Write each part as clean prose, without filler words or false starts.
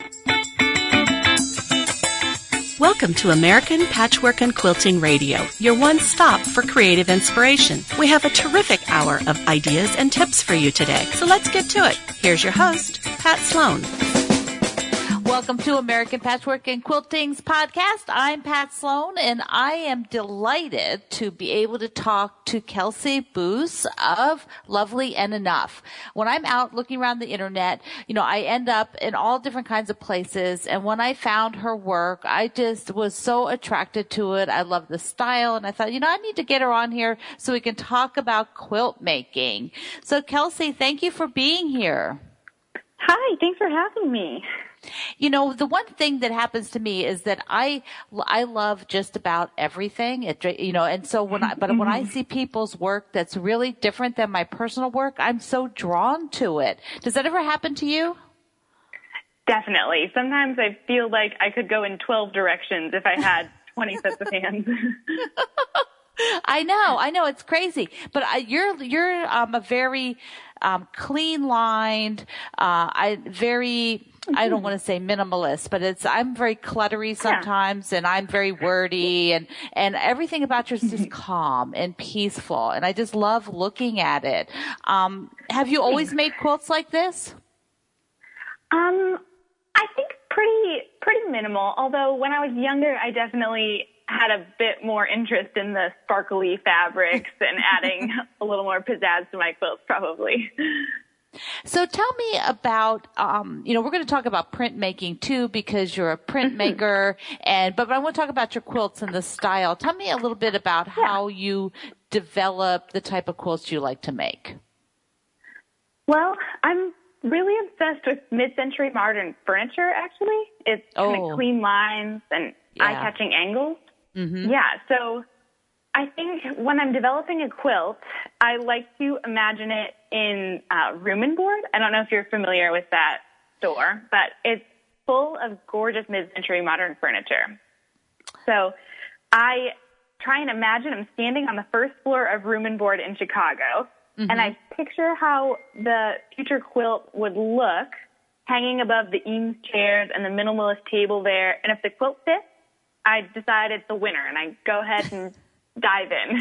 Welcome to American Patchwork and Quilting Radio, your one stop for creative inspiration. We have a terrific hour of ideas and tips for you today, so let's get to it. Here's your host, Pat Sloan. Welcome to American Patchwork and Quilting's podcast. I'm Pat Sloan, and I am delighted to be able to talk to Kelsey Boose of Lovely and Enough. When I'm out looking around the internet, I end up in all different kinds of places, and when I found her work, I just was so attracted to it. I love the style, and I thought, I need to get her on here so we can talk about quilt making. So, Kelsey, thank you for being here. Hi, thanks for having me. The one thing that happens to me is that I love just about everything, and so when I see people's work that's really different than my personal work, I'm so drawn to it. Does that ever happen to you? Definitely. Sometimes I feel like I could go in 12 directions if I had 20 sets of hands. I know, it's crazy, but you're a very clean lined, I don't want to say minimalist, but I'm very cluttery sometimes, and I'm very wordy, and everything about yours is just calm and peaceful, and I just love looking at it. Have you always made quilts like this? I think pretty minimal, although when I was younger, I definitely had a bit more interest in the sparkly fabrics and adding a little more pizzazz to my quilts, probably. So tell me about, we're going to talk about printmaking too, because you're a printmaker, but I want to talk about your quilts and the style. Tell me a little bit about how you develop the type of quilts you like to make. Well, I'm really obsessed with mid-century modern furniture, actually. It's kind of clean lines and eye-catching angles. Mm-hmm. Yeah, so I think when I'm developing a quilt, I like to imagine it in Room and Board. I don't know if you're familiar with that store, but it's full of gorgeous mid-century modern furniture. So I try and imagine I'm standing on the first floor of Room and Board in Chicago, and I picture how the future quilt would look hanging above the Eames chairs and the minimalist table there. And if the quilt fits, I decide it's the winner, and I go ahead and dive in.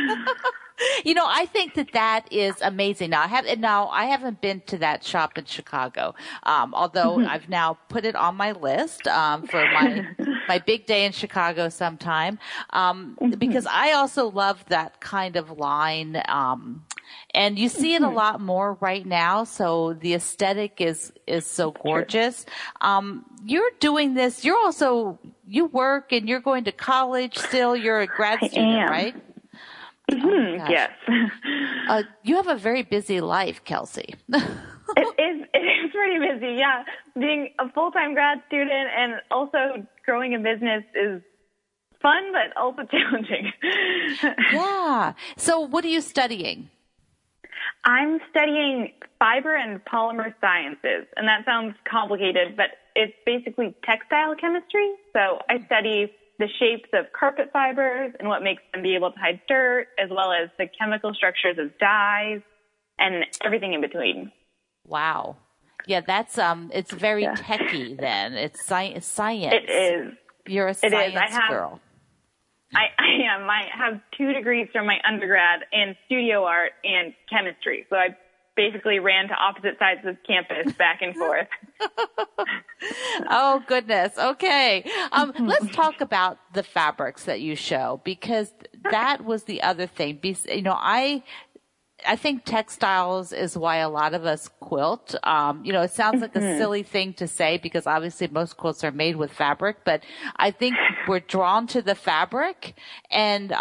I think that is amazing. Now I haven't been to that shop in Chicago, although I've now put it on my list for my big day in Chicago sometime, because I also love that kind of line, and you see it a lot more right now. So the aesthetic is so gorgeous. You're doing this. You work and you're going to college still. You're a grad student, right? Mm-hmm. Yes. You have a very busy life, Kelsey. It is pretty busy, yeah. Being a full-time grad student and also growing a business is fun, but also challenging. Yeah. So what are you studying? I'm studying fiber and polymer sciences, and that sounds complicated, but it's basically textile chemistry. So I study the shapes of carpet fibers and what makes them be able to hide dirt, as well as the chemical structures of dyes and everything in between. Wow. Yeah, that's it's very techy then. It's science. It is. You're a science girl. I am. I have 2 degrees from my undergrad in studio art and chemistry. So I basically ran to opposite sides of campus back and forth. Oh, goodness. Okay. Let's talk about the fabrics that you show, because that was the other thing. I think textiles is why a lot of us quilt. It sounds like a silly thing to say because obviously most quilts are made with fabric, but I think we're drawn to the fabric and,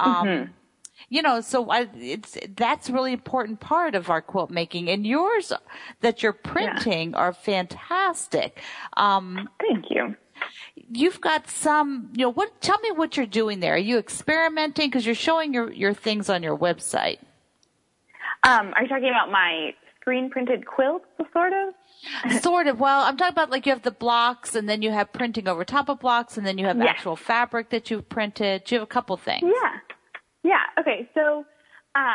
that's a really important part of our quilt making, and yours that you're printing are fantastic. Thank you. You've got some, tell me what you're doing there. Are you experimenting? Because you're showing your things on your website. Are you talking about my screen printed quilts, sort of? Sort of. Well, I'm talking about you have the blocks and then you have printing over top of blocks and then you have actual fabric that you've printed. You have a couple things. Yeah. Okay. So,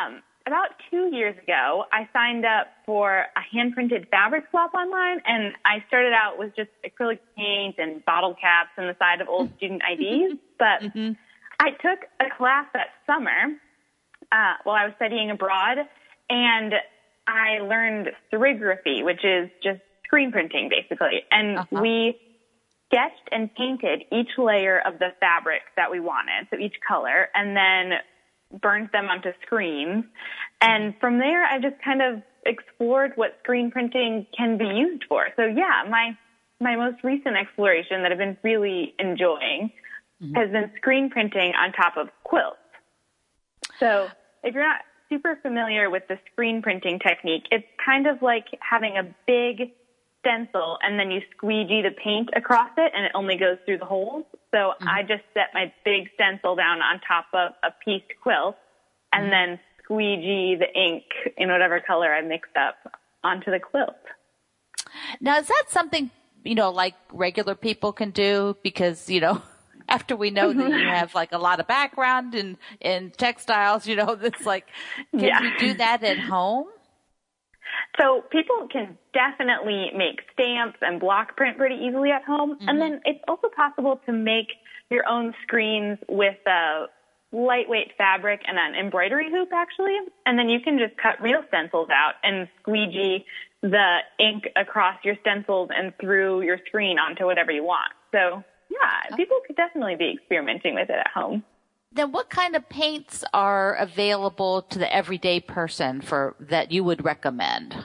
about 2 years ago, I signed up for a hand-printed fabric swap online, and I started out with just acrylic paint and bottle caps and the side of old student IDs. But I took a class that summer while I was studying abroad, and I learned serigraphy, which is just screen printing, basically. And we sketched and painted each layer of the fabric that we wanted, so each color, and then burned them onto screens. And from there, I just kind of explored what screen printing can be used for. So yeah, my most recent exploration that I've been really enjoying has been screen printing on top of quilts. So if you're not super familiar with the screen printing technique, it's kind of like having a big stencil and then you squeegee the paint across it and it only goes through the holes. So I just set my big stencil down on top of a pieced quilt and then squeegee the ink in whatever color I mixed up onto the quilt. Now, is that something, like regular people can do? Because, after we know that you have like a lot of background in textiles, that's like, can you do that at home? So people can definitely make stamps and block print pretty easily at home. And then it's also possible to make your own screens with a lightweight fabric and an embroidery hoop, actually. And then you can just cut real stencils out and squeegee the ink across your stencils and through your screen onto whatever you want. So, yeah, people could definitely be experimenting with it at home. Then what kind of paints are available to the everyday person that you would recommend?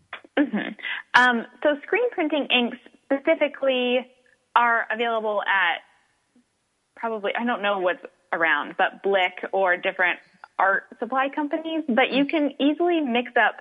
So screen printing inks specifically are available at probably, I don't know what's around, but Blick or different art supply companies. But you can easily mix up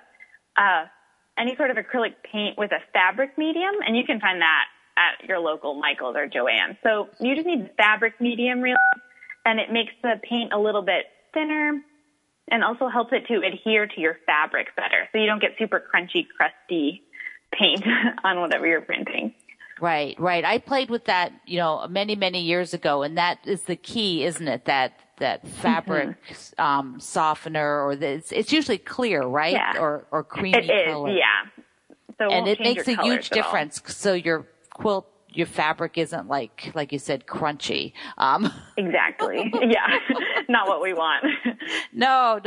any sort of acrylic paint with a fabric medium, and you can find that at your local Michael's or Joann. So you just need the fabric medium, really. And it makes the paint a little bit thinner and also helps it to adhere to your fabric better. So you don't get super crunchy, crusty paint on whatever you're printing. Right. I played with that, many, many years ago. And that is the key, isn't it? That fabric softener, or it's usually clear, right? Yeah. Or creamy color. It is, yeah. So and it makes a huge difference. So your quilt, your fabric isn't like you said, crunchy. Exactly. Yeah. Not what we want. No.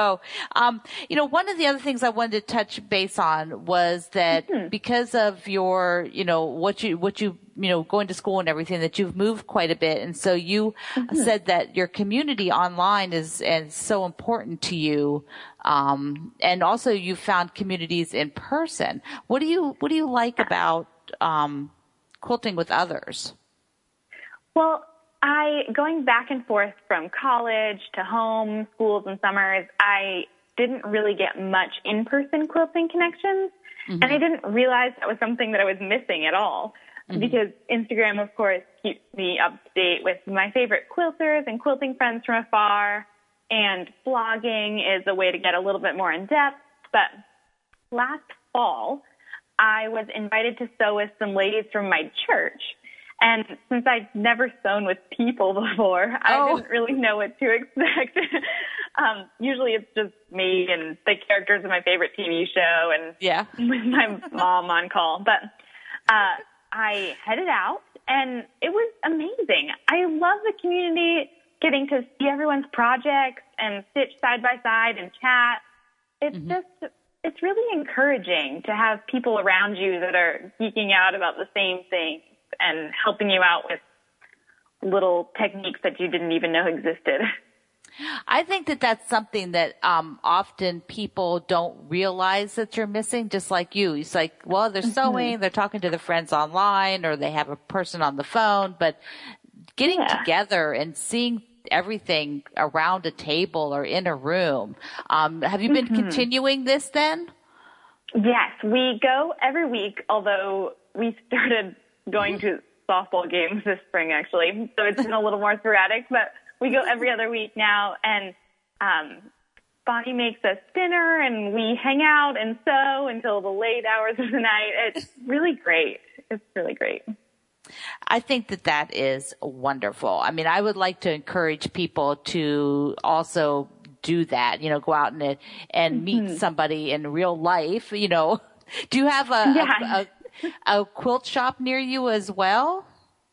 One of the other things I wanted to touch base on was that because of your, what you going to school and everything, that you've moved quite a bit. And so you said that your community online is so important to you. And also you found communities in person. What do you like about, quilting with others? Well, going back and forth from college to home, schools and summers, I didn't really get much in-person quilting connections. And I didn't realize that was something that I was missing at all. Because Instagram, of course, keeps me up to date with my favorite quilters and quilting friends from afar. And blogging is a way to get a little bit more in depth. But last fall, I was invited to sew with some ladies from my church. And since I'd never sewn with people before, I didn't really know what to expect. Usually it's just me and the characters of my favorite TV show and with my mom on call. But I headed out, and it was amazing. I love the community, getting to see everyone's projects and stitch side by side and chat. It's really encouraging to have people around you that are geeking out about the same thing and helping you out with little techniques that you didn't even know existed. I think that that's something that often people don't realize that you're missing, just like you. It's like, well, they're sewing, they're talking to their friends online, or they have a person on the phone, but getting together and seeing everything around a table or in a room. Have you been continuing this then? Yes, we go every week, although we started going to softball games this spring, actually. So it's been a little more sporadic, but we go every other week now. And Bonnie makes us dinner, and we hang out and sew until the late hours of the night. It's really great. It's really great. I think that is wonderful. I mean, I would like to encourage people to also do that, go out and meet somebody in real life, Do you have a quilt shop near you as well?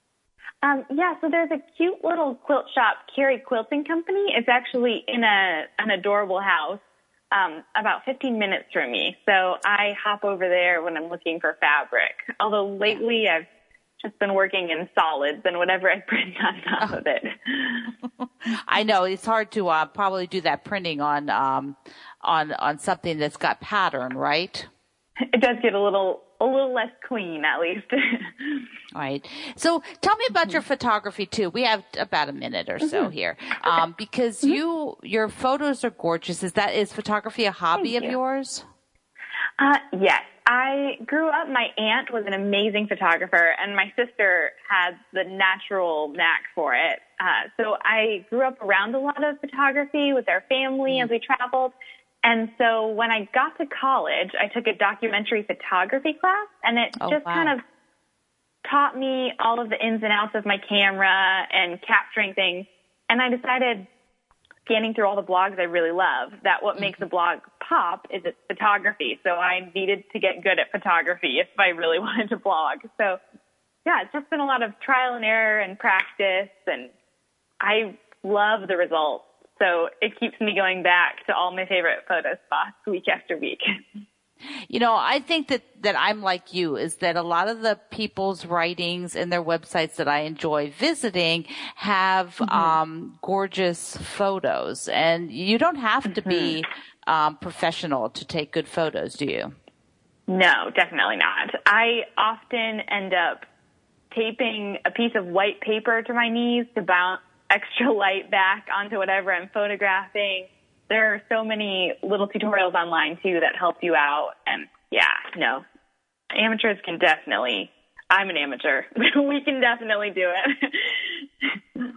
So there's a cute little quilt shop, Carrie Quilting Company. It's actually in an adorable house, about 15 minutes from me. So I hop over there when I'm looking for fabric. Although lately I've just been working in solids and whatever I print on top of it. I know it's hard to probably do that printing on something that's got pattern, right? It does get a little less clean, at least. Right. So tell me about your photography too. We have about a minute or so here, because your photos are gorgeous. Is photography a hobby of yours? Yes. I grew up, my aunt was an amazing photographer, and my sister had the natural knack for it. So I grew up around a lot of photography with our family as we traveled. And so when I got to college, I took a documentary photography class, and it kind of taught me all of the ins and outs of my camera and capturing things. And I decided, scanning through all the blogs I really love, that what makes a blog pop is its photography. So I needed to get good at photography if I really wanted to blog. So yeah, it's just been a lot of trial and error and practice, and I love the results. So it keeps me going back to all my favorite photo spots week after week. I think that I'm like you, is that a lot of the people's writings and their websites that I enjoy visiting have gorgeous photos. And you don't have to be professional to take good photos, do you? No, definitely not. I often end up taping a piece of white paper to my knees to bounce extra light back onto whatever I'm photographing. There are so many little tutorials online, too, that help you out. And, amateurs can definitely, I'm an amateur. We can definitely do it.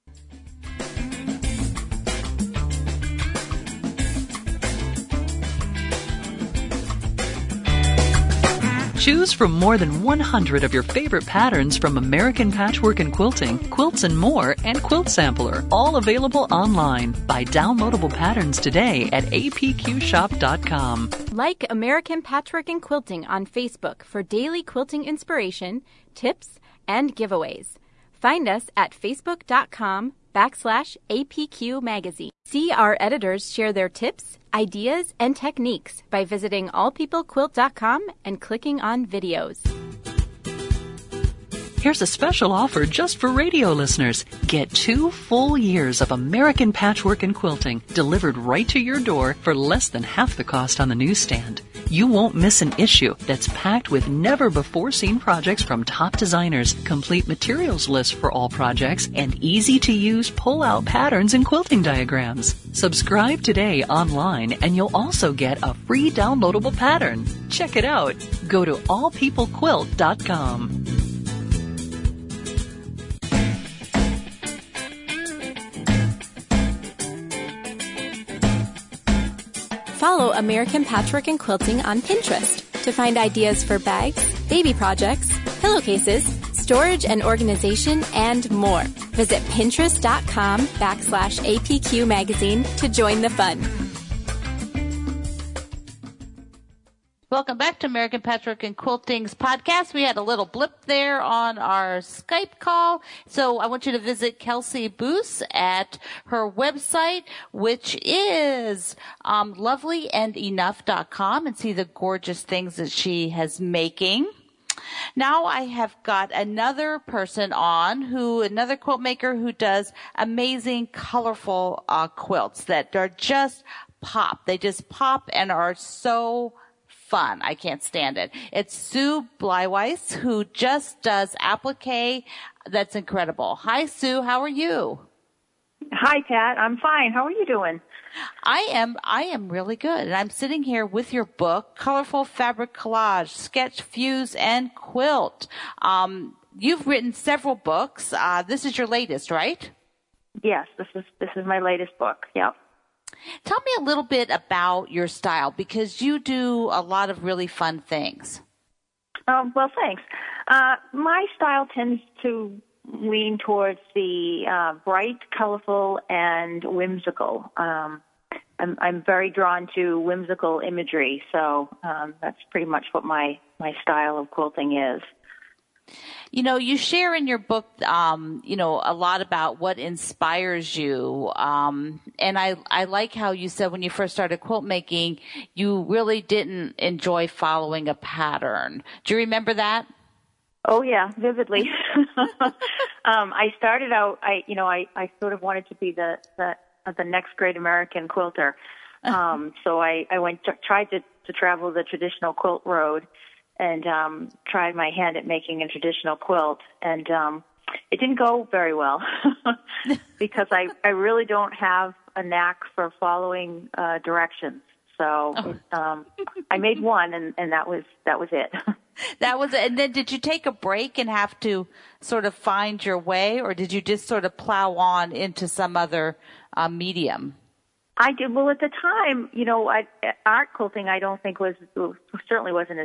Choose from more than 100 of your favorite patterns from American Patchwork and Quilting, Quilts and More, and Quilt Sampler, all available online. Buy downloadable patterns today at apqshop.com. Like American Patchwork and Quilting on Facebook for daily quilting inspiration, tips, and giveaways. Find us at facebook.com/APQ Magazine. See our editors share their tips, ideas, and techniques by visiting allpeoplequilt.com and clicking on videos. Here's a special offer just for radio listeners. Get 2 full years of American Patchwork and Quilting delivered right to your door for less than half the cost on the newsstand. You won't miss an issue that's packed with never-before-seen projects from top designers, complete materials lists for all projects, and easy-to-use pull-out patterns and quilting diagrams. Subscribe today online, and you'll also get a free downloadable pattern. Check it out. Go to allpeoplequilt.com. Follow American Patchwork and Quilting on Pinterest to find ideas for bags, baby projects, pillowcases, storage and organization, and more. Visit pinterest.com/APQ Magazine to join the fun. Welcome back to American Patchwork and Quilting's podcast. We had a little blip there on our Skype call. So I want you to visit Kelsey Boos at her website, which is lovelyandenough.com, and see the gorgeous things that she has making. Now I have got another person on another quilt maker who does amazing, colorful quilts that are just pop. They just pop and are so fun. I can't stand it. It's Sue Bleiweiss, who just does applique. That's incredible. Hi, Sue. How are you? Hi, Pat. I'm fine. How are you doing? I am really good. And I'm sitting here with your book, Colorful Fabric Collage, Sketch, Fuse, and Quilt. You've written several books. This is your latest, right? Yes, this is my latest book. Yep. Tell me a little bit about your style, because you do a lot of really fun things. Well, thanks. My style tends to lean towards the bright, colorful, and whimsical. I'm very drawn to whimsical imagery, so that's pretty much what my style of quilting is. You know, you share in your book, a lot about what inspires you. And I like how you said when you first started quilt making, you really didn't enjoy following a pattern. Do you remember that? Oh yeah, vividly. I started out, I sort of wanted to be the next great American quilter. So I tried to travel the traditional quilt road and tried my hand at making a traditional quilt. And it didn't go very well because I really don't have a knack for following directions. So I made one, and that was it. That was it. And then did you take a break and have to sort of find your way, or did you just sort of plow on into some other medium? I did. Well, at the time, art quilting I don't think certainly wasn't as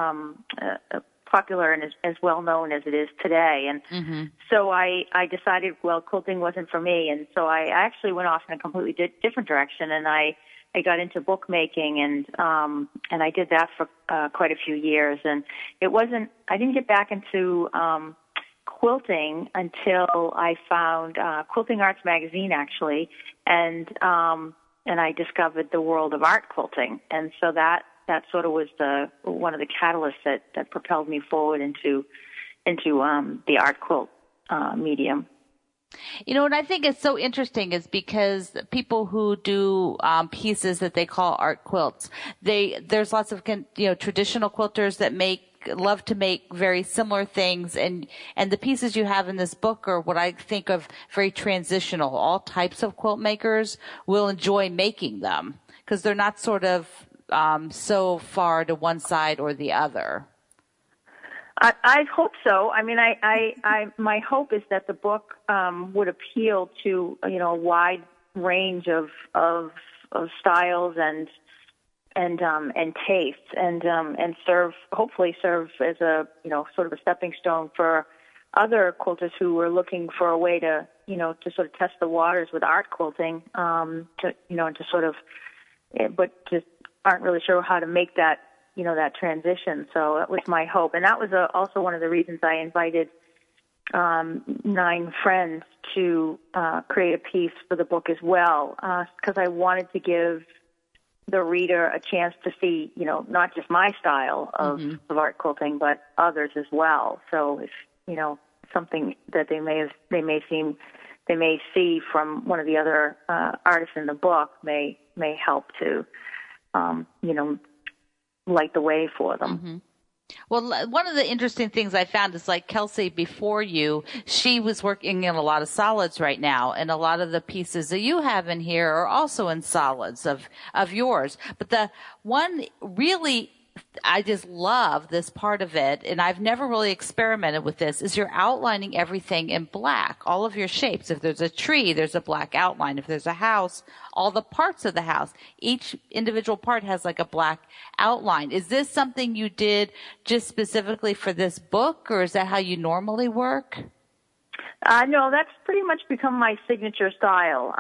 popular and as well known as it is today. And so I decided, well, quilting wasn't for me. And so I actually went off in a completely different direction, and I got into bookmaking, and I did that for quite a few years. And I didn't get back into quilting until I found Quilting Arts magazine, actually, and I discovered the world of art quilting. And so that sort of was one of the catalysts that propelled me forward into the art quilt medium. What I think is so interesting is because people who do pieces that they call art quilts, there's lots of traditional quilters that love to make very similar things, and the pieces you have in this book are what I think of very transitional. All types of quilt makers will enjoy making them because they're not sort of so far to one side or the other. I hope so. I mean, my hope is that the book would appeal to a wide range of styles and tastes, and hopefully serve as a sort of a stepping stone for other quilters who are looking for a way to sort of test the waters with art quilting, but just aren't really sure how to make that that transition. So that was my hope. And that was also one of the reasons I invited 9 friends to create a piece for the book as well, because I wanted to give the reader a chance to see, not just my style of art quilting, but others as well. So if, something that they may see from one of the other artists in the book may help to, light the way for them. Mm-hmm. Well, one of the interesting things I found is like Kelsey before you, she was working in a lot of solids right now, and a lot of the pieces that you have in here are also in solids of yours. But the one really I just love this part of it, and I've never really experimented with this, is you're outlining everything in black, all of your shapes. If there's a tree, there's a black outline. If there's a house, all the parts of the house, each individual part has like a black outline. Is this something you did just specifically for this book, or is that how you normally work? No, that's pretty much become my signature style.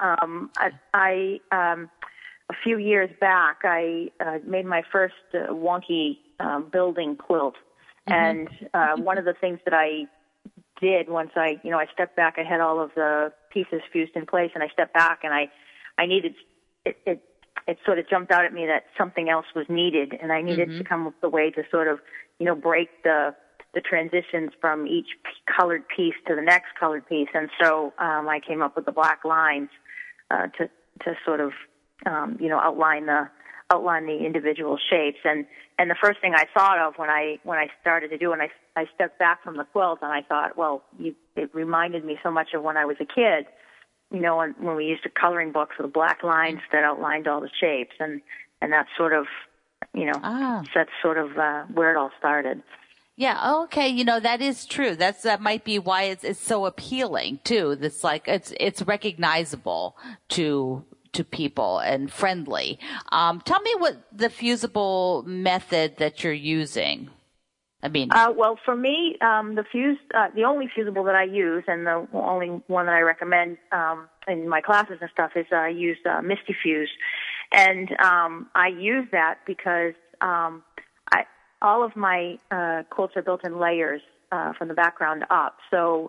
A few years back, I made my first wonky building quilt, and one of the things that I did once I stepped back, I had all of the pieces fused in place, and I stepped back, and I needed it sort of jumped out at me that something else was needed, and I needed to come up with a way to sort of break the transitions from each colored piece to the next colored piece, and so I came up with the black lines to sort of outline the individual shapes. And the first thing I thought of when I started to do it, and I stepped back from the quilt, and I thought, well, it reminded me so much of when I was a kid, when we used a coloring book for the black lines that outlined all the shapes, and that's sort of, that's sort of where it all started. Yeah. Okay. That is true. That might be why it's so appealing too. That's like, it's recognizable to people and friendly. Tell me what the fusible method that you're using. I mean, well, for me, the only fusible that I use, and the only one that I recommend in my classes and stuff, is I use Misty Fuse, And I use that because all of my quilts are built in layers from the background up. So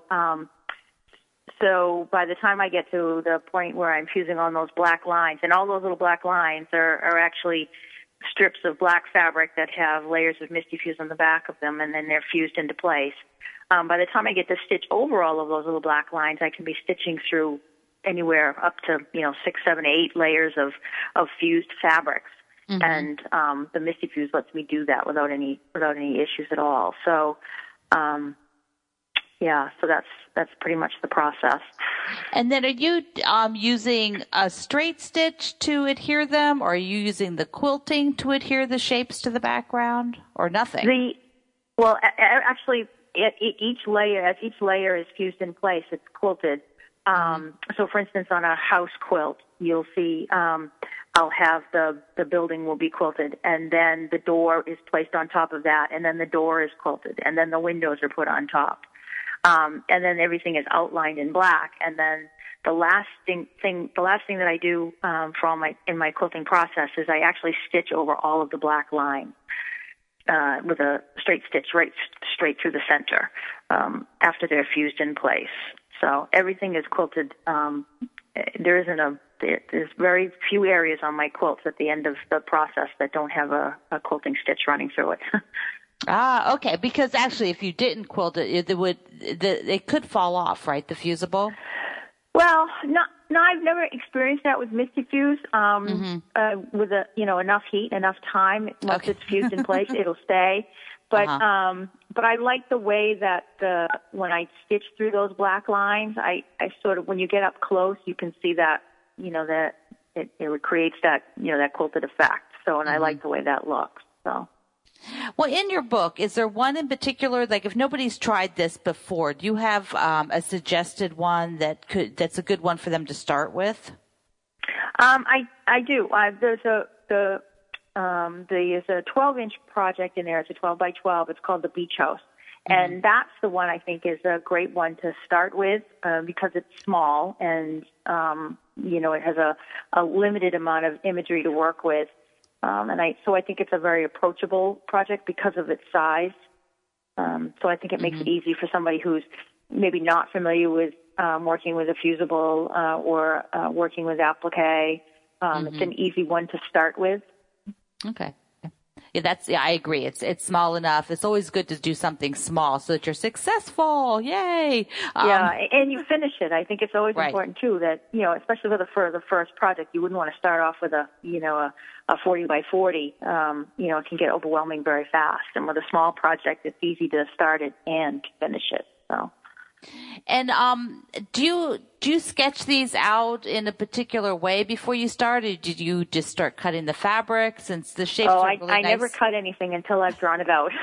by the time I get to the point where I'm fusing on those black lines, and all those little black lines are actually strips of black fabric that have layers of Misty Fuse on the back of them, and then they're fused into place. By the time I get to stitch over all of those little black lines, I can be stitching through anywhere up to 6, 7, 8 layers of fused fabrics, and the Misty Fuse lets me do that without any issues at all. So, so that's pretty much the process. And then, are you using a straight stitch to adhere them, or are you using the quilting to adhere the shapes to the background, or nothing? Actually, each layer is fused in place. It's quilted. So, for instance, on a house quilt, you'll see I'll have the building will be quilted, and then the door is placed on top of that, and then the door is quilted, and then the windows are put on top. And then everything is outlined in black. And then the last thing that I do in my quilting process is I actually stitch over all of the black lines with a straight stitch right straight through the center after they're fused in place. So everything is quilted. There's very few areas on my quilts at the end of the process that don't have a quilting stitch running through it. Okay. Because actually, if you didn't quilt it, it could fall off, right? The fusible. Well, no, I've never experienced that with Misty Fuse. With enough heat, enough time, once it's fused in place, it'll stay. But but I like the way that when I stitch through those black lines, I sort of, when you get up close, you can see that that it creates that that quilted effect. So, and I like the way that looks. So. Well, in your book, is there one in particular, like if nobody's tried this before, do you have a suggested one that's a good one for them to start with? I do. There's a 12-inch project in there. It's a 12 by 12. It's called the Beach House. And that's the one I think is a great one to start with because it's small and, it has a limited amount of imagery to work with. So I think it's a very approachable project because of its size. So I think it makes it easy for somebody who's maybe not familiar with working with a fusible or working with applique. It's an easy one to start with. Okay. Yeah, I agree. It's small enough. It's always good to do something small so that you're successful. Yay! And you finish it. I think it's always important too that especially for the first project, you wouldn't want to start off with a 40 by 40. It can get overwhelming very fast. And with a small project, it's easy to start it and finish it. So. And do you sketch these out in a particular way before you start, or did you just start cutting the fabric since the shapes are really nice? I never cut anything until I've drawn it out.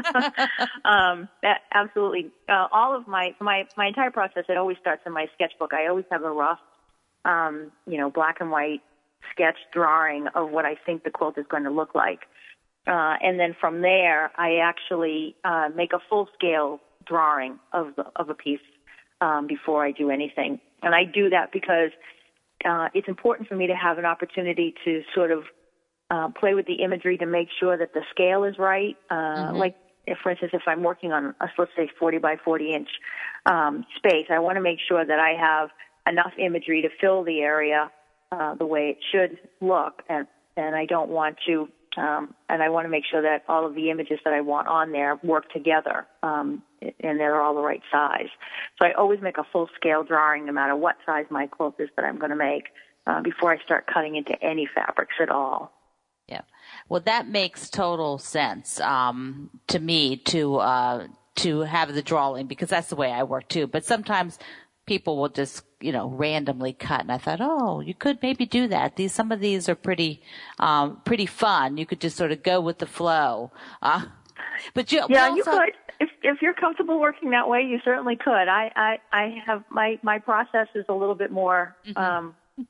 Absolutely. All of my entire process, it always starts in my sketchbook. I always have a rough, black and white sketch drawing of what I think the quilt is going to look like. And then from there, I actually make a full-scale drawing of a piece before I do anything. And I do that because it's important for me to have an opportunity to sort of play with the imagery to make sure that the scale is right. Like, for instance, if I'm working on let's say 40 by 40 inch space, I want to make sure that I have enough imagery to fill the area the way it should look, and I don't want to and I want to make sure that all of the images that I want on there work together, and they're all the right size. So I always make a full-scale drawing no matter what size my quilt is that I'm going to make before I start cutting into any fabrics at all. Yeah. Well, that makes total sense to me to have the drawing, because that's the way I work too. But sometimes people will just, randomly cut. And I thought, you could maybe do that. Some of these are pretty fun. You could just sort of go with the flow. But you could. If you're comfortable working that way, you certainly could. I have my process is a little bit more, I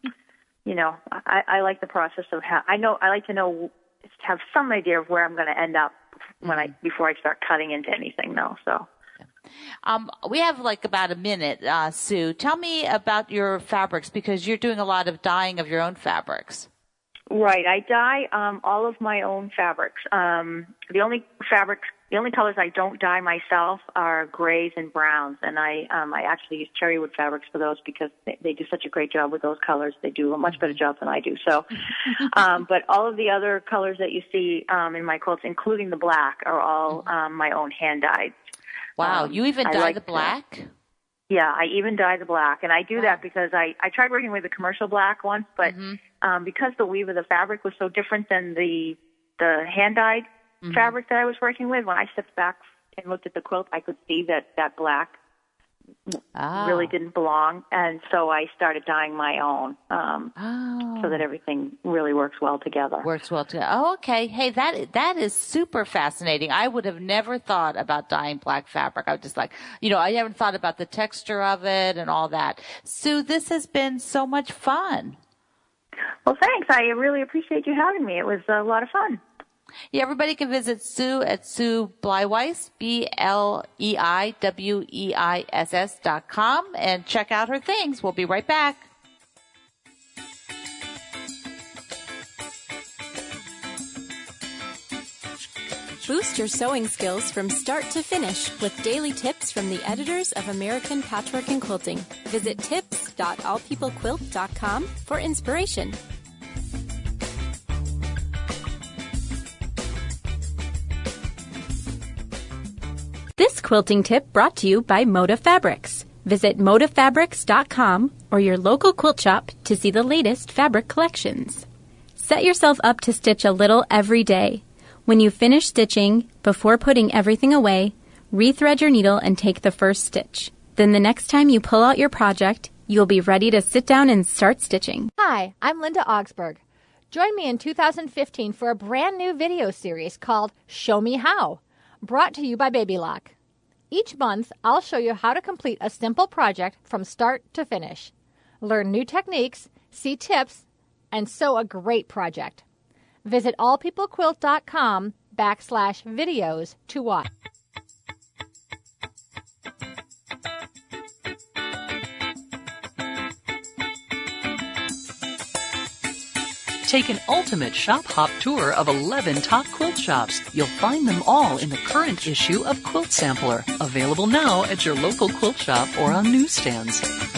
like the process of I like to have some idea of where I'm going to end up before I start cutting into anything though. So. We have about a minute, Sue. Tell me about your fabrics, because you're doing a lot of dyeing of your own fabrics. Right. I dye all of my own fabrics. The only colors I don't dye myself are grays and browns, and I actually use cherrywood fabrics for those because they do such a great job with those colors. They do a much better job than I do. So, but all of the other colors that you see in my quilts, including the black, are all my own hand dyed. Wow, you even dye the black? Yeah, I even dye the black, and I do that because I tried working with the commercial black once, but because the weave of the fabric was so different than the hand-dyed fabric that I was working with, when I stepped back and looked at the quilt, I could see that black really didn't belong, and so I started dyeing my own so that everything really works well together. Oh, okay. Hey, that is super fascinating. I would have never thought about dyeing black fabric. I was just like, I haven't thought about the texture of it and all that. Sue, this has been so much fun. Well, thanks. I really appreciate you having me. It was a lot of fun. Yeah, everybody can visit Sue at Sue Bleiweiss, BLEIWEISS.com, and check out her things. We'll be right back. Boost your sewing skills from start to finish with daily tips from the editors of American Patchwork and Quilting. Visit tips.allpeoplequilt.com for inspiration. This quilting tip brought to you by Moda Fabrics. Visit modafabrics.com or your local quilt shop to see the latest fabric collections. Set yourself up to stitch a little every day. When you finish stitching, before putting everything away, rethread your needle and take the first stitch. Then the next time you pull out your project, you'll be ready to sit down and start stitching. Hi, I'm Linda Augsburg. Join me in 2015 for a brand new video series called Show Me How, brought to you by Baby Lock. Each month, I'll show you how to complete a simple project from start to finish. Learn new techniques, see tips, and sew a great project. Visit allpeoplequilt.com/videos to watch. Take an ultimate shop hop tour of 11 top quilt shops. You'll find them all in the current issue of Quilt Sampler, available now at your local quilt shop or on newsstands.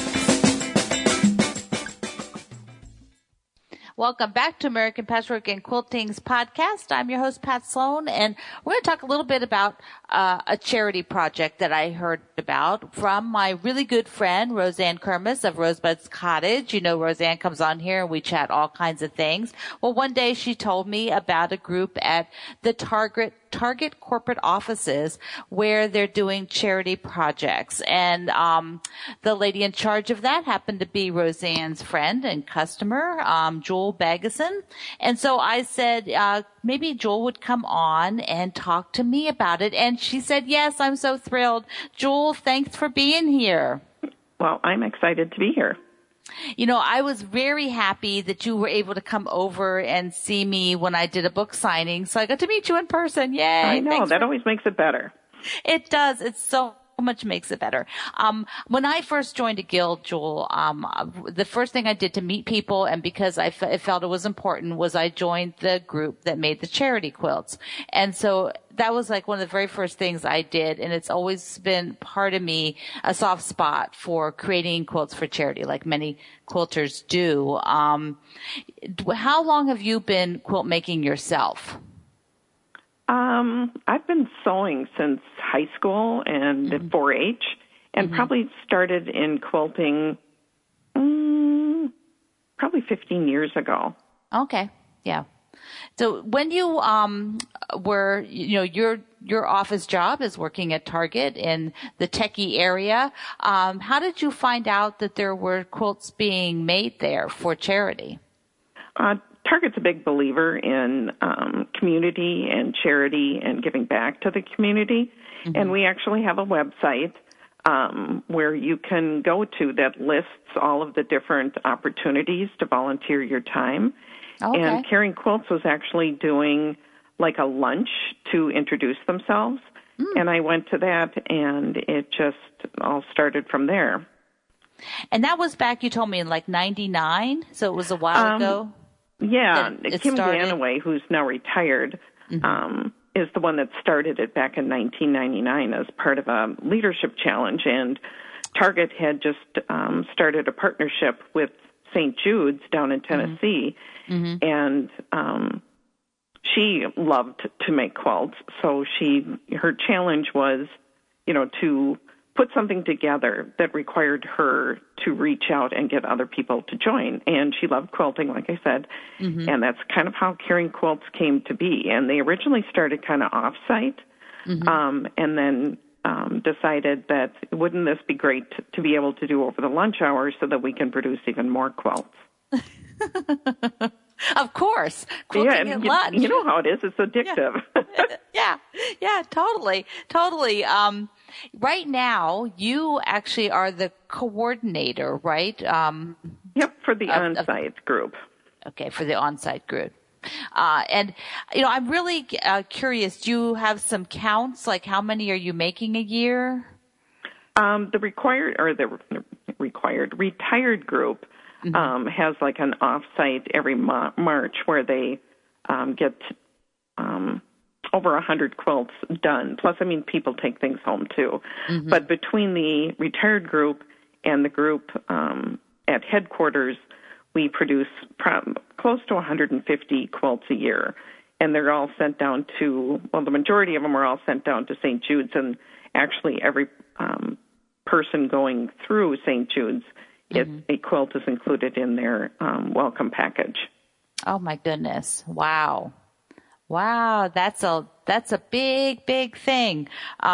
Welcome back to American Patchwork and Quilting's podcast. I'm your host, Pat Sloan, and we're going to talk a little bit about a charity project that I heard about from my really good friend, Roseanne Kermis of Rosebud's Cottage. You know, Roseanne comes on here and we chat all kinds of things. Well, one day she told me about a group at the Target corporate offices where they're doing charity projects. And the lady in charge of that happened to be Roseanne's friend and customer, Joel Baggeson. And so I said, maybe Joel would come on and talk to me about it. And she said, yes, I'm so thrilled. Joel, thanks for being here. Well, I'm excited to be here. You know, I was very happy that you were able to come over and see me when I did a book signing. So I got to meet you in person. Yay. I know. That always makes it better. It does. It's so much makes it better. When I first joined a guild, Joel, the first thing I did to meet people, and because I felt it was important, was I joined the group that made the charity quilts. And so that was like one of the very first things I did, and it's always been part of me, a soft spot for creating quilts for charity, like many quilters do. How long have you been quilt making yourself? I've been sewing since high school and 4-H, and probably started in quilting probably 15 years ago. Okay, yeah. So when you were, you know, your office job is working at Target in the techie area, how did you find out that there were quilts being made there for charity? Target's a big believer in community and charity and giving back to the community. And we actually have a website where you can go to that lists all of the different opportunities to volunteer your time. Okay. And Caring Quilts was actually doing like a lunch to introduce themselves. And I went to that, and it just all started from there. And that was back, you told me, in like 99? So it was a while ago? Yeah, Kim Danaway, who's now retired, is the one that started it back in 1999 as part of a leadership challenge. And Target had just started a partnership with St. Jude's down in Tennessee, and she loved to make quilts. So her challenge was, to put something together that required her to reach out and get other people to join. And she loved quilting, like I said, and that's kind of how Caring Quilts came to be. And they originally started kind of off-site, and then decided that wouldn't this be great to be able to do over the lunch hours so that we can produce even more quilts. Of course. Quilting at lunch. You know how it is. It's addictive. Yeah, totally. Right now, you actually are the coordinator, right? Yep, for the on-site group. Okay, for the on-site group. And, I'm really curious. Do you have some counts? Like, how many are you making a year? The retired group has like an off-site every March where they get over 100 quilts done. Plus, people take things home too. But between the retired group and the group at headquarters, we produce close to 150 quilts a year. And they're all sent down to, the majority of them are all sent down to St. Jude's. And actually every person going through St. Jude's, a quilt is included in their welcome package. Oh, my goodness. Wow, that's a big, big thing.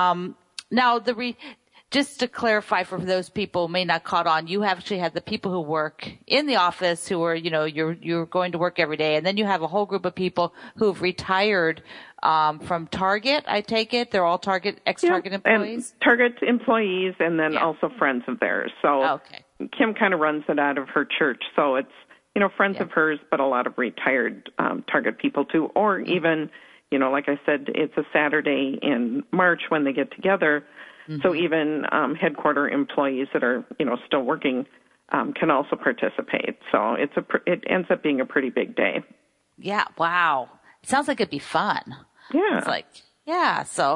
Now, just to clarify for those people who may not caught on, you actually have the people who work in the office who are, you're going to work every day, and then you have a whole group of people who've retired from Target, I take it? They're all ex-Target employees? And Target employees and then also friends of theirs. So Kim kind of runs it out of her church, so it's, friends of hers, but a lot of retired Target people too, or even, like I said, it's a Saturday in March when they get together, so even headquarter employees that are, still working can also participate. So it ends up being a pretty big day. Yeah, wow. It sounds like it'd be fun. Yeah. It's like, so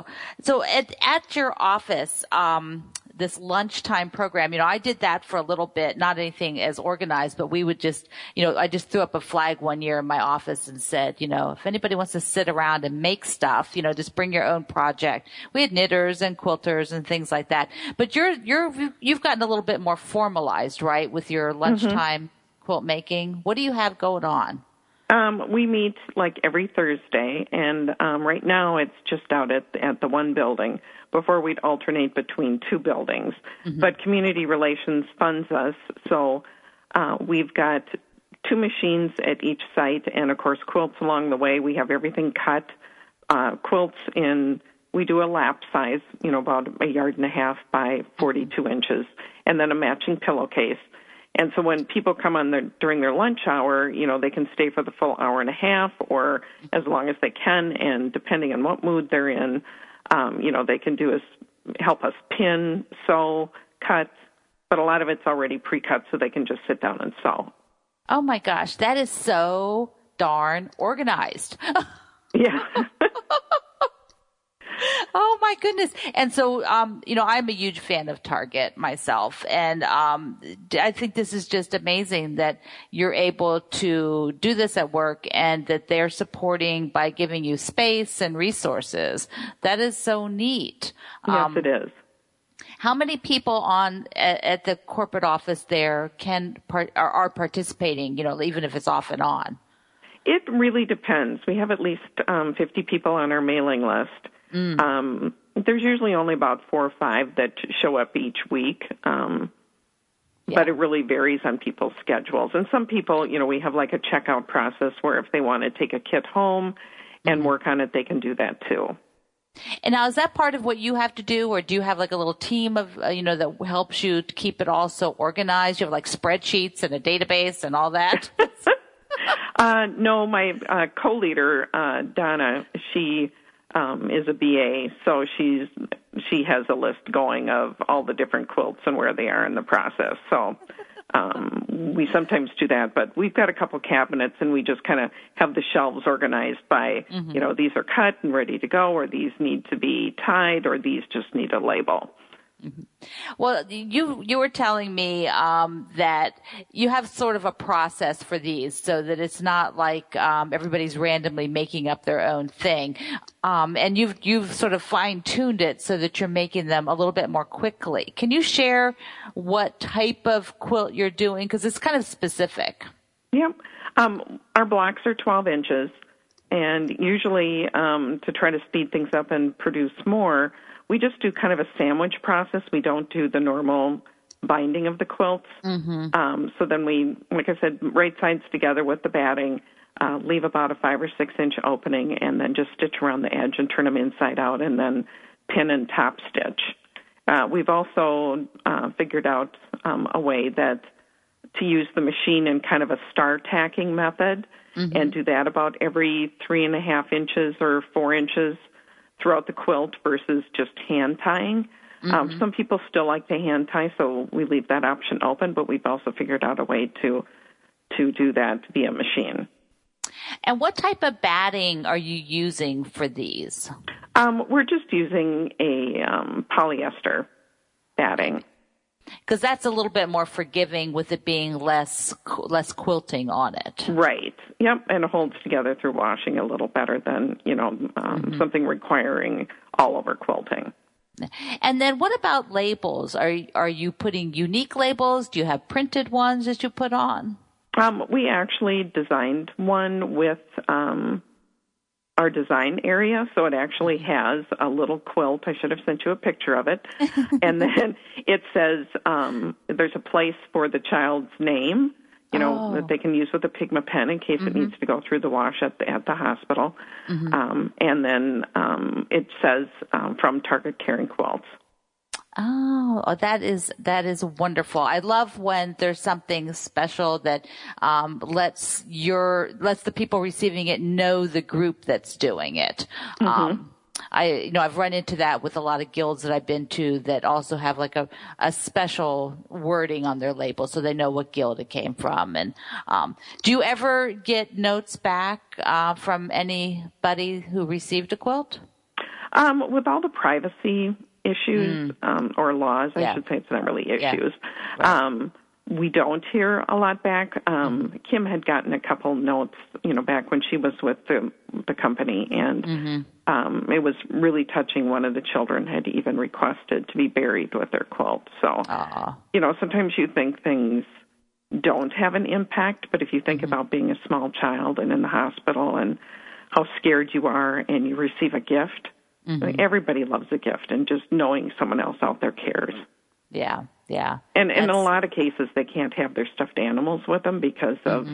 at your office, this lunchtime program, I did that for a little bit, not anything as organized, but we would just, I just threw up a flag one year in my office and said, if anybody wants to sit around and make stuff, just bring your own project. We had knitters and quilters and things like that. But you've gotten a little bit more formalized, right, with your lunchtime quilt making. What do you have going on? We meet like every Thursday, and right now it's just out at the one building. Before we'd alternate between two buildings. But Community Relations funds us, so we've got 2 machines at each site, and of course quilts along the way. We have everything cut. Quilts we do a lap size, about 1.5 yards by 42 inches, and then a matching pillowcase. And so when people come on during their lunch hour, they can stay for the full hour and a half or as long as they can, and depending on what mood they're in, they can help us pin, sew, cut, but a lot of it's already pre-cut so they can just sit down and sew. Oh my gosh, that is so darn organized. Yeah. Oh my goodness. And so, I'm a huge fan of Target myself. And, I think this is just amazing that you're able to do this at work and that they're supporting by giving you space and resources. That is so neat. Yes, it is. How many people at the corporate office there are participating, even if it's off and on? It really depends. We have at least 50 people on our mailing list. There's usually only about 4 or 5 that show up each week, but it really varies on people's schedules. And some people, we have like a checkout process where if they want to take a kit home and work on it, they can do that too. And now, is that part of what you have to do, or do you have like a little team of, that helps you to keep it all so organized? You have like spreadsheets and a database and all that? No, my co-leader, Donna, she is a BA, so she has a list going of all the different quilts and where they are in the process. So we sometimes do that, but we've got a couple cabinets, and we just kind of have the shelves organized by, these are cut and ready to go, or these need to be tied, or these just need a label. Mm-hmm. Well, you were telling me that you have sort of a process for these, so that it's not like everybody's randomly making up their own thing, and you've sort of fine-tuned it so that you're making them a little bit more quickly. Can you share what type of quilt you're doing, because it's kind of specific? Yep. Our blocks are 12 inches, and usually to try to speed things up and produce more, we just do kind of a sandwich process. We don't do the normal binding of the quilts. So then we, like I said, right sides together with the batting, leave about a 5 or 6 inch opening, and then just stitch around the edge and turn them inside out, and then pin and top stitch. We've also figured out a way that to use the machine in kind of a star tacking method, and do that about every 3.5 inches or 4 inches throughout the quilt versus just hand tying. Some people still like to hand tie, so we leave that option open, but we've also figured out a way to do that via machine. And what type of batting are you using for these? We're just using a polyester batting. Because that's a little bit more forgiving with it being less quilting on it. Right. Yep. And it holds together through washing a little better than, something requiring all over quilting. And then what about labels? Are you putting unique labels? Do you have printed ones that you put on? We actually designed one with our design area, so it actually has a little quilt. I should have sent you a picture of it. And then it says there's a place for the child's name, that they can use with a Pigma pen in case it needs to go through the wash at the hospital. And then it says from Target Caring Quilts. Oh, that is wonderful. I love when there's something special that lets the people receiving it know the group that's doing it. I've run into that with a lot of guilds that I've been to that also have like a special wording on their label so they know what guild it came from. And do you ever get notes back from anybody who received a quilt? With all the privacy issues or laws, I should say, it's not really issues. Right. We don't hear a lot back. Kim had gotten a couple notes, back when she was with the company, and it was really touching. One of the children had even requested to be buried with their quilt. So, sometimes you think things don't have an impact, but if you think about being a small child and in the hospital and how scared you are and you receive a gift, everybody loves a gift, and just knowing someone else out there cares. Yeah. And in a lot of cases, they can't have their stuffed animals with them because of,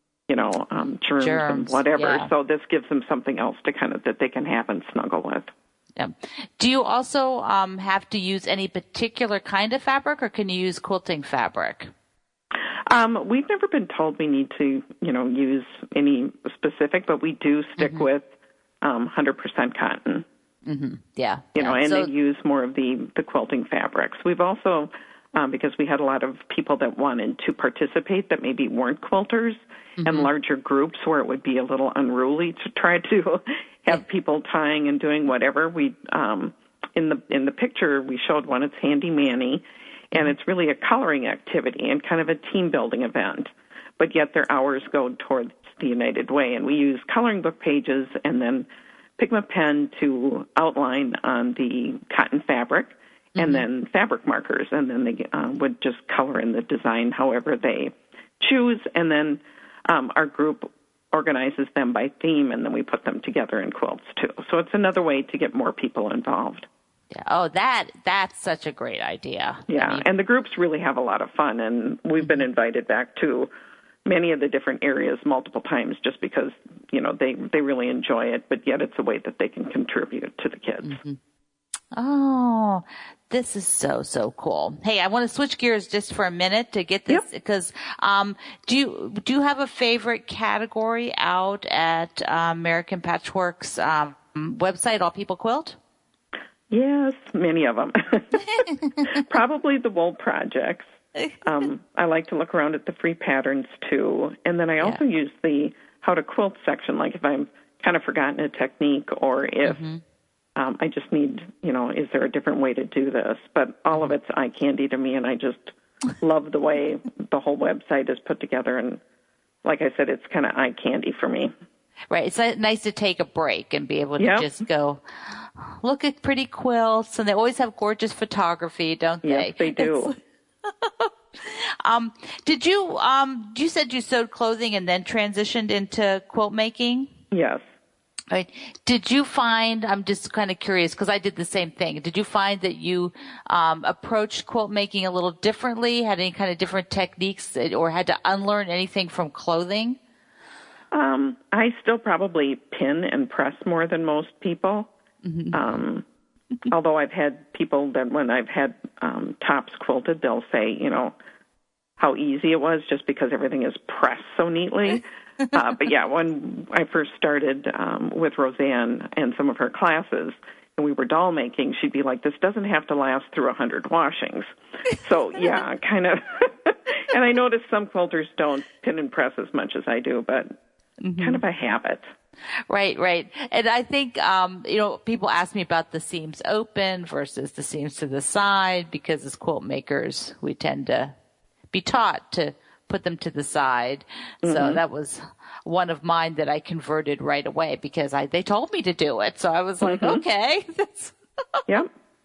germs and whatever. Yeah. So this gives them something else to that they can have and snuggle with. Yeah. Do you also have to use any particular kind of fabric, or can you use quilting fabric? We've never been told we need to, use any specific, but we do stick with 100% cotton. Yeah. And they use more of the quilting fabrics. We've also, because we had a lot of people that wanted to participate that maybe weren't quilters, and larger groups where it would be a little unruly to try to have people tying and doing whatever. We, in the picture we showed one, it's Handy Manny, and it's really a coloring activity and kind of a team building event, but yet their hours go towards the United Way, and we use coloring book pages and then Pigma pen to outline on the cotton fabric, and then fabric markers, and then they would just color in the design however they choose, and then our group organizes them by theme, and then we put them together in quilts too. So it's another way to get more people involved. Yeah. Oh, that's such a great idea. Yeah, and the groups really have a lot of fun, and we've been invited back to many of the different areas multiple times just because, they really enjoy it, but yet it's a way that they can contribute to the kids. Oh, this is so, so cool. Hey, I want to switch gears just for a minute to get this because do you have a favorite category out at American Patchwork's website, All People Quilt? Yes, many of them. Probably the wool projects. I like to look around at the free patterns, too. And then I also use the how to quilt section, like if I'm kind of forgotten a technique or if I just need, is there a different way to do this? But all of it's eye candy to me, and I just love the way the whole website is put together. And like I said, it's kind of eye candy for me. Right. It's nice to take a break and be able to just go look at pretty quilts. And they always have gorgeous photography, don't they? Yes, they do. You said you sewed clothing and then transitioned into quilt making? Yes. Right. Did you find, I'm just kind of curious because I did the same thing. Did you find that you approached quilt making a little differently, had any kind of different techniques or had to unlearn anything from clothing? I still probably pin and press more than most people. Although I've had people that when I've had tops quilted, they'll say, how easy it was just because everything is pressed so neatly. But yeah, when I first started with Roseanne and some of her classes, and we were doll making, she'd be like, this doesn't have to last through 100 washings. So yeah, kind of. And I noticed some quilters don't pin and press as much as I do, but kind of a habit. Right. And I think, people ask me about the seams open versus the seams to the side because as quilt makers, we tend to be taught to put them to the side. So that was one of mine that I converted right away because they told me to do it. So I was like, okay. Yep.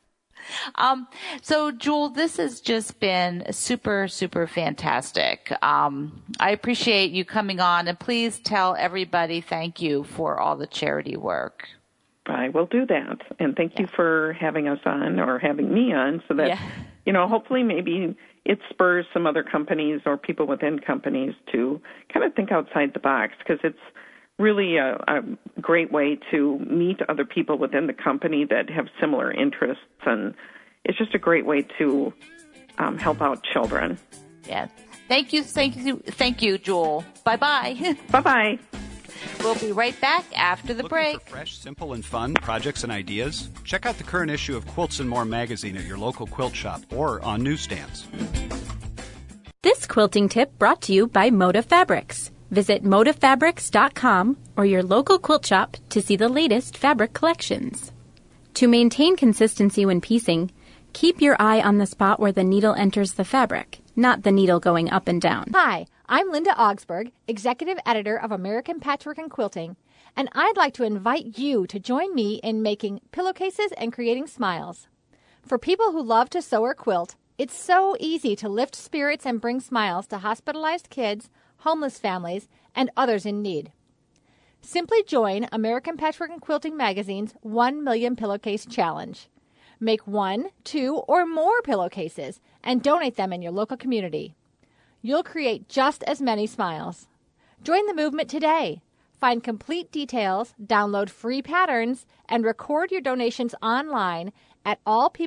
So Jewel, this has just been super, super fantastic. I appreciate you coming on, and please tell everybody thank you for all the charity work. I will do that. And thank you for having us on or having me on so that, hopefully maybe it spurs some other companies or people within companies to kind of think outside the box because it's really a great way to meet other people within the company that have similar interests, and it's just a great way to help out children. Yeah. Thank you, Jewel. Bye-bye. Bye-bye. We'll be right back after the break. Looking for fresh, simple, and fun projects and ideas? Check out the current issue of Quilts and More magazine at your local quilt shop or on newsstands. This quilting tip brought to you by Moda Fabrics. Visit modafabrics.com or your local quilt shop to see the latest fabric collections. To maintain consistency when piecing, keep your eye on the spot where the needle enters the fabric, not the needle going up and down. Hi, I'm Linda Augsburg, Executive Editor of American Patchwork and Quilting, and I'd like to invite you to join me in making pillowcases and creating smiles. For people who love to sew or quilt, it's so easy to lift spirits and bring smiles to hospitalized kids, homeless families, and others in need. Simply join American Patchwork and Quilting Magazine's 1 Million Pillowcase Challenge. Make 1, 2, or more pillowcases and donate them in your local community. You'll create just as many smiles. Join the movement today. Find complete details, download free patterns, and record your donations online at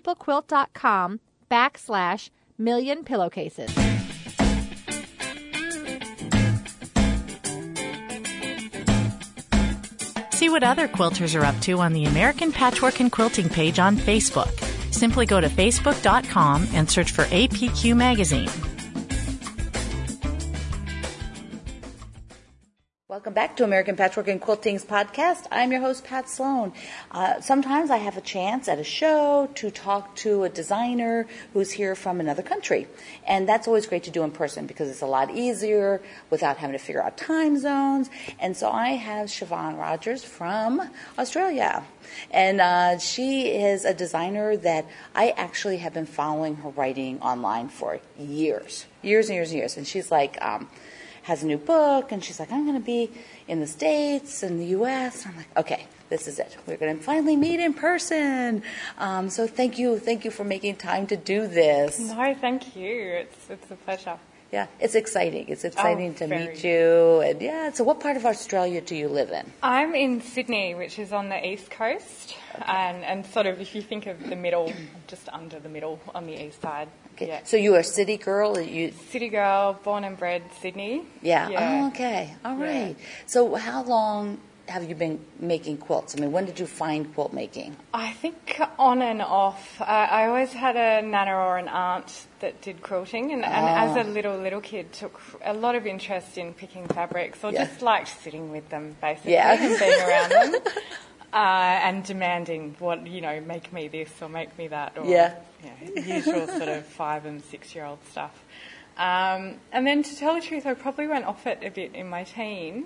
allpeoplequilt.com/million pillowcases. See what other quilters are up to on the American Patchwork and Quilting page on Facebook. Simply go to facebook.com and search for APQ Magazine. Welcome back to American Patchwork and Quilting's podcast. I'm your host, Pat Sloan. Sometimes I have a chance at a show to talk to a designer who's here from another country. And that's always great to do in person because it's a lot easier without having to figure out time zones. And so I have Siobhan Rogers from Australia. And she is a designer that I actually have been following her writing online for years. And she's like... has a new book, and she's like, I'm going to be in the States and the U.S. And I'm like, okay, this is it. We're going to finally meet in person. So thank you for making time to do this. No, thank you. It's a pleasure. Yeah, it's exciting. It's exciting to meet you. And yeah, so what part of Australia do you live in? I'm in Sydney, which is on the east coast, okay. and sort of if you think of the middle, just under the middle on the east side. Okay. Yeah. So you're a city girl? City girl, born and bred Sydney. Yeah. Oh, okay. All right. Yeah. So how long have you been making quilts? I mean, when did you find quilt making? I think on and off. I always had a nana or an aunt that did quilting, and as a little kid took a lot of interest in picking fabrics, or just liked sitting with them basically and being around them. And demanding make me this or make me that, or usual sort of 5 and 6 year old stuff. And then to tell the truth, I probably went off it a bit in my teens.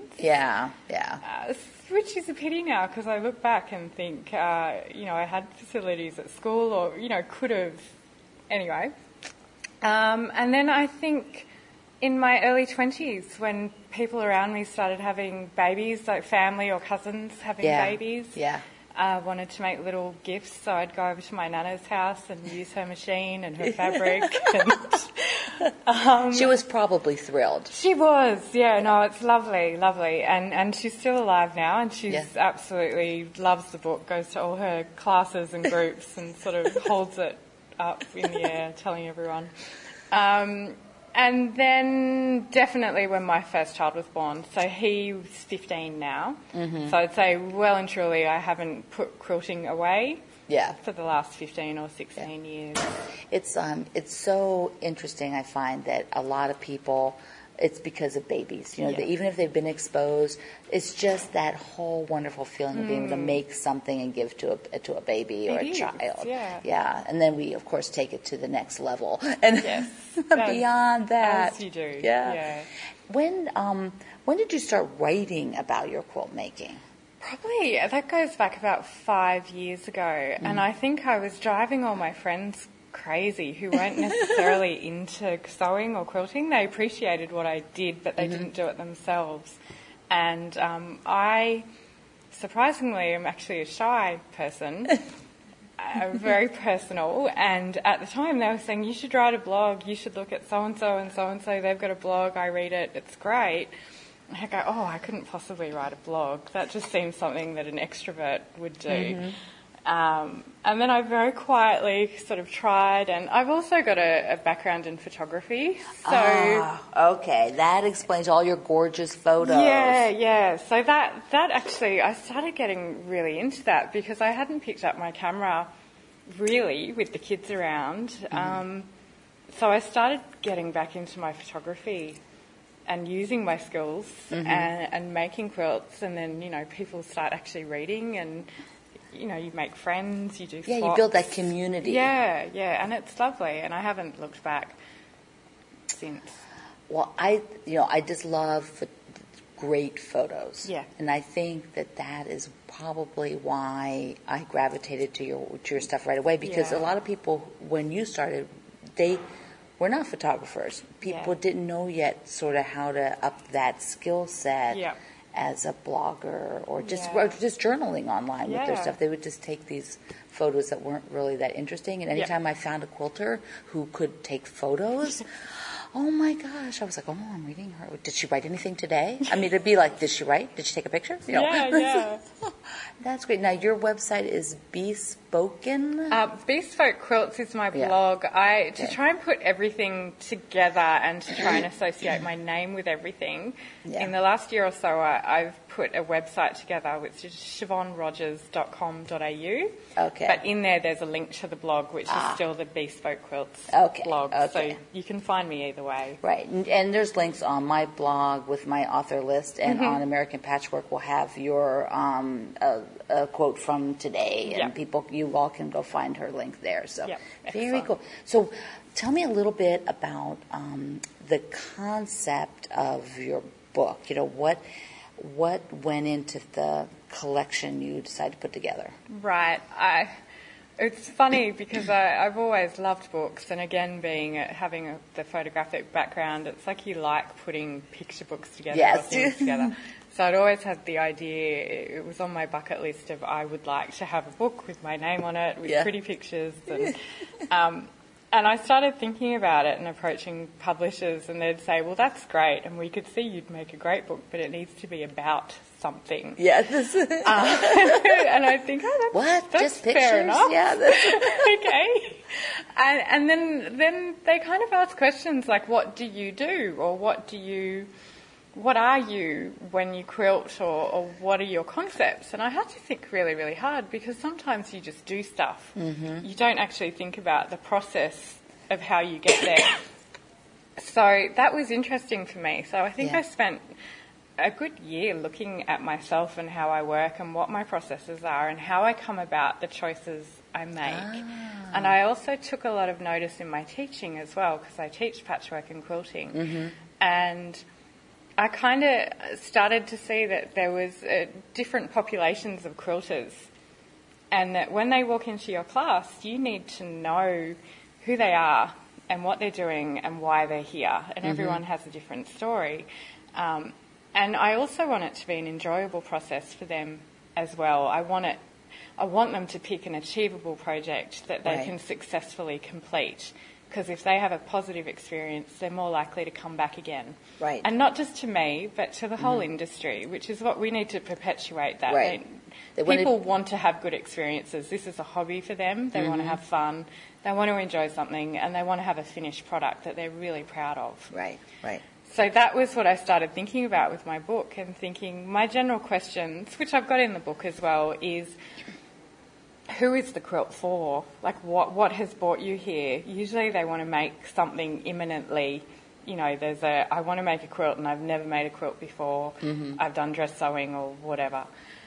Which is a pity now, because I look back and think, I had facilities at school, or could have. Anyway, and then I think in my early 20s, when people around me started having babies, like family or cousins having babies, I wanted to make little gifts, so I'd go over to my nana's house and use her machine and her fabric. She was probably thrilled. She was, it's lovely, and she's still alive now, and she's absolutely loves the book, goes to all her classes and groups and sort of holds it up in the air, telling everyone. And then definitely when my first child was born, so he was 15 now, so I'd say well and truly I haven't put quilting away for the last 15 or 16 years. It's so interesting, I find, that a lot of people, it's because of babies. Even if they've been exposed, it's just that whole wonderful feeling of being able to make something and give to a baby or a child. Yeah. And then we, of course, take it to the next level. And beyond that. As you do. Yeah. When did you start writing about your quilt making? Probably, that goes back about 5 years ago. And I think I was driving all my friends crazy who weren't necessarily into sewing or quilting. They appreciated what I did, but they didn't do it themselves. And I, surprisingly, am actually a shy person, very personal. And at the time they were saying, you should write a blog, you should look at so-and-so and so-and-so, they've got a blog, I read it, it's great. And I go, I couldn't possibly write a blog. That just seems something that an extrovert would do. And then I very quietly sort of tried, and I've also got a background in photography. So okay, that explains all your gorgeous photos. Yeah. So that actually, I started getting really into that because I hadn't picked up my camera really with the kids around. So I started getting back into my photography and using my skills and making quilts, and then people start actually reading, and you make friends, you do swaps. You build that community. Yeah, and it's lovely, and I haven't looked back since. Well, I just love great photos. Yeah. And I think that is probably why I gravitated to your stuff right away, because a lot of people, when you started, they were not photographers. People didn't know yet sort of how to up that skill set. Yeah. As a blogger or just journaling online with their stuff. They would just take these photos that weren't really that interesting. And anytime I found a quilter who could take photos, oh my gosh, I was like, I'm reading her. Did she write anything today? I mean, it'd be like, did she write? Did she take a picture? Yeah. That's great. Now, your website is Bespoken? Bespoke Quilts is my blog. To try and put everything together and to try and associate my name with everything, in the last year or so, I've put a website together, which is siobhanrogers.com.au. Okay. But in there's a link to the blog, which is still the Bespoke Quilts blog. Okay. So you can find me either way. Right. And there's links on my blog with my author list, and on American Patchwork we'll have your a quote from today, and you all can go find her link there. So very cool. So tell me a little bit about the concept of your book. What went into the collection you decided to put together? Right. It's funny because I've always loved books, and again, having the photographic background, it's like you like putting picture books together or things together. So I'd always had the idea, it was on my bucket list of I would like to have a book with my name on it, with pretty pictures. And I started thinking about it and approaching publishers, and they'd say, well, that's great, and we could see you'd make a great book, but it needs to be about something. Yes. And I think, that's just pictures? Fair enough. Yeah. Okay. And then they kind of ask questions like, what do you do? Or what do you what are you when you quilt, or what are your concepts? And I had to think really, really hard, because sometimes you just do stuff. Mm-hmm. You don't actually think about the process of how you get there. So that was interesting for me. So I think I spent a good year looking at myself and how I work and what my processes are and how I come about the choices I make. And I also took a lot of notice in my teaching as well, because I teach patchwork and quilting. Mm-hmm. And I kind of started to see that there was different populations of quilters, and that when they walk into your class, you need to know who they are and what they're doing and why they're here. And everyone has a different story. And I also want it to be an enjoyable process for them as well. I want them to pick an achievable project that they can successfully complete. Because if they have a positive experience, they're more likely to come back again. Right. And not just to me, but to the whole industry, which is what we need to perpetuate that. Right. People want to have good experiences. This is a hobby for them. They want to have fun. They want to enjoy something, and they want to have a finished product that they're really proud of. Right, right. So that was what I started thinking about with my book, and thinking my general questions, which I've got in the book as well, is who is the quilt for? Like, what has brought you here? Usually they want to make something imminently. You know, I want to make a quilt and I've never made a quilt before. Mm-hmm. I've done dress sewing or whatever.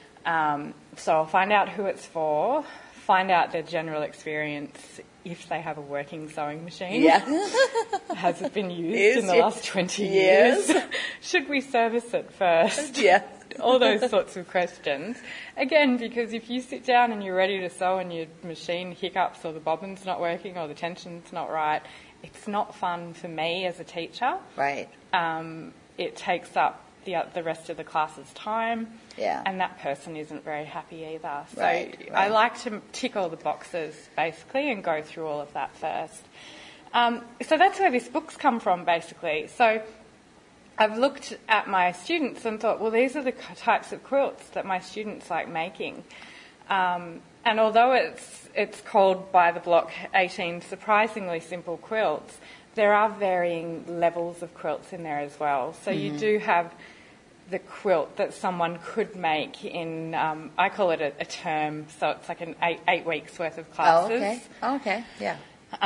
So I'll find out who it's for, find out their general experience, if they have a working sewing machine. Yeah. Has it been used in the last 20 years? Should we service it first? Yeah. All those sorts of questions. Again, because if you sit down and you're ready to sew and your machine hiccups, or the bobbin's not working, or the tension's not right, it's not fun for me as a teacher. Right. It takes up the rest of the class's time. Yeah. And that person isn't very happy either. So I like to tick all the boxes, basically, and go through all of that first. So that's where this book's come from, basically. So I've looked at my students and thought, well, these are the types of quilts that my students like making. And although it's called By the Block 18 Surprisingly Simple Quilts, there are varying levels of quilts in there as well. So you do have the quilt that someone could make in, I call it a term, so it's like an 8 weeks worth of classes. Oh, okay, yeah.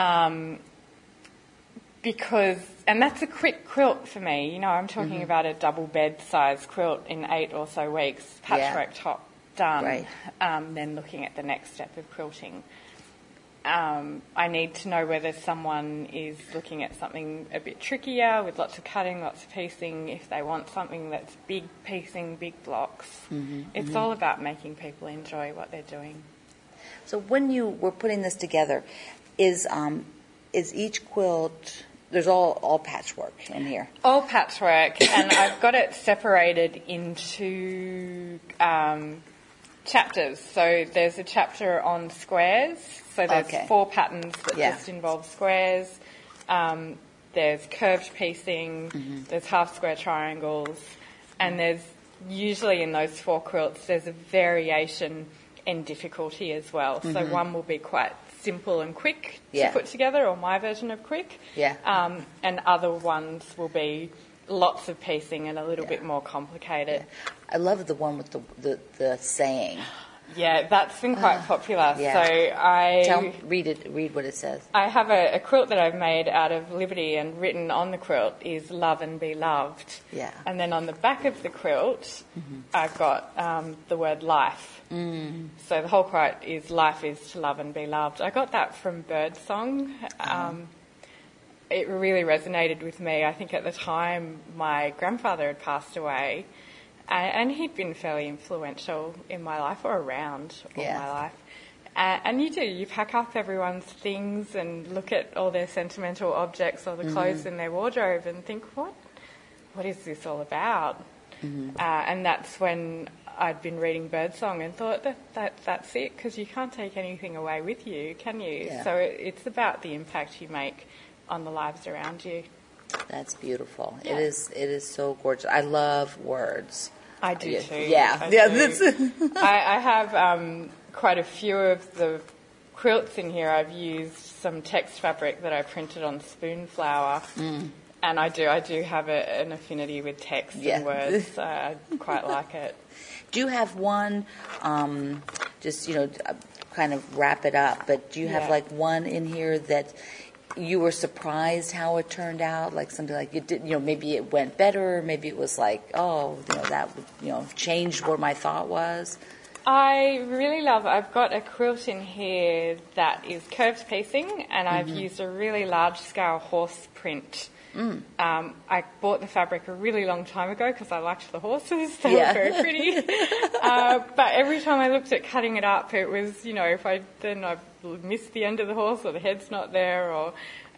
And that's a quick quilt for me. You know, I'm talking about a double bed size quilt in 8 or so weeks, patchwork top done. Right. Then looking at the next step of quilting. I need to know whether someone is looking at something a bit trickier with lots of cutting, lots of piecing, if they want something that's big piecing, big blocks. It's all about making people enjoy what they're doing. So when you were putting this together, is each quilt, there's all patchwork in here? All patchwork, and I've got it separated into chapters. So there's a chapter on squares. So there's 4 patterns that just involve squares. There's curved piecing. There's half square triangles. And there's usually in those 4 quilts, there's a variation in difficulty as well. So one will be quite simple and quick to put together, or my version of quick. Yeah. And other ones will be lots of piecing and a little bit more complicated. Yeah. I love the one with the saying. Yeah, that's been quite popular. Yeah. So read what it says. I have a quilt that I've made out of Liberty, and written on the quilt is "Love and be loved." Yeah. And then on the back of the quilt, I've got the word "life." So the whole quote is "Life is to love and be loved." I got that from Birdsong. It really resonated with me. I think at the time my grandfather had passed away. And he'd been fairly influential in my life, or around all my life. And you pack up everyone's things and look at all their sentimental objects or the clothes in their wardrobe and think, what is this all about? And that's when I'd been reading Birdsong and thought that's it, because you can't take anything away with you, can you? Yeah. So it's about the impact you make on the lives around you. That's beautiful. Yeah. It is so gorgeous. I love words. I do too. Yeah. I have quite a few of the quilts in here. I've used some text fabric that I printed on spoon flour And I do have an affinity with text and words. I quite like it. Do you have one, just, kind of wrap it up, but do you have like one in here that you were surprised how it turned out? Like something like you did, maybe it went better, maybe it was like, that would, changed what my thought was? I really love, I've got a quilt in here that is curved piecing, and I've used a really large scale horse print. I bought the fabric a really long time ago because I liked the horses. They were very pretty. But every time I looked at cutting it up, it was, if I've missed the end of the horse or the head's not there, or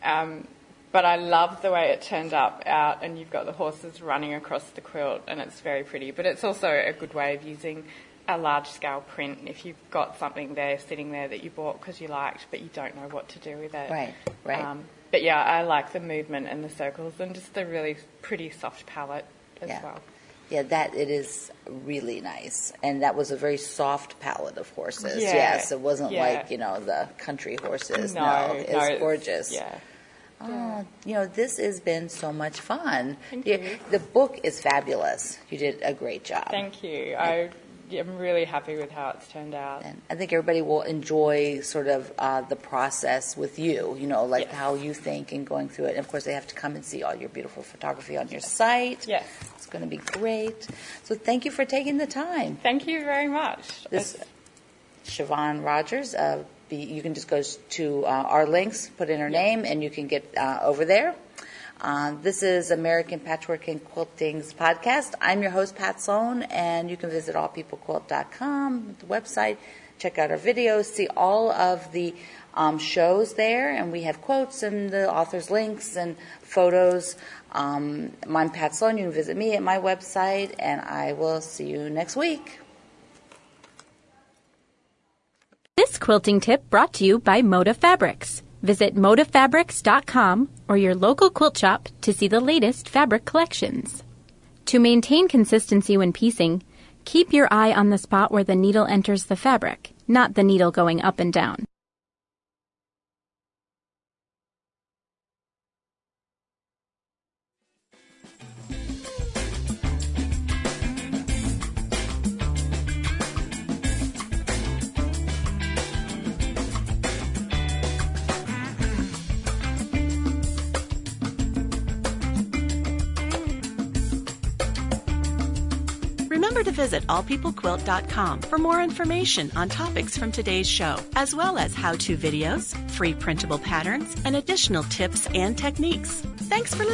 but I love the way it turned out, and you've got the horses running across the quilt, and it's very pretty. But it's also a good way of using a large-scale print if you've got something there sitting there that you bought because you liked, but you don't know what to do with it. Right. But yeah, I like the movement and the circles and just the really pretty soft palette as well. Yeah, that it is really nice. And that was a very soft palette of horses. Yeah. Yes, it wasn't like, the country horses. No, it's gorgeous. Yeah. Oh, this has been so much fun. Thank you. The book is fabulous. You did a great job. Thank you. I'm really happy with how it's turned out. And I think everybody will enjoy sort of the process with you, how you think and going through it. And, of course, they have to come and see all your beautiful photography on your site. Yes. It's going to be great. So thank you for taking the time. Thank you very much. This Siobhan Rogers. You can just go to our links, put in her name, and you can get over there. This is American Patchwork and Quilting's podcast. I'm your host, Pat Sloan, and you can visit allpeoplequilt.com, the website, check out our videos, see all of the shows there, and we have quotes and the author's links and photos. I'm Pat Sloan. You can visit me at my website, and I will see you next week. This quilting tip brought to you by Moda Fabrics. Visit modafabrics.com or your local quilt shop to see the latest fabric collections. To maintain consistency when piecing, keep your eye on the spot where the needle enters the fabric, not the needle going up and down. Remember to visit allpeoplequilt.com for more information on topics from today's show, as well as how-to videos, free printable patterns, and additional tips and techniques. Thanks for listening.